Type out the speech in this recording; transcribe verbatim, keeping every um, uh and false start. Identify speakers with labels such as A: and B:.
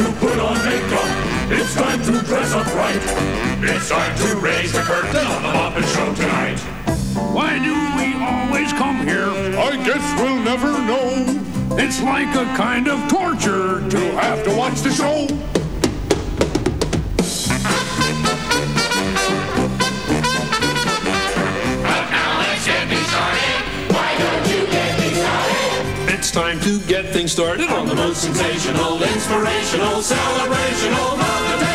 A: to put on makeup. It's time to dress up right. It's time to raise the curtain on the Muppet Show tonight.
B: Why do we always come here?
A: I guess we'll never know.
B: It's like a kind of torture
A: To have to watch the show.
C: But now let's get things started. Why don't you get things started?
B: It's time to get things started
C: On the most sensational, inspirational, celebrational, Muppet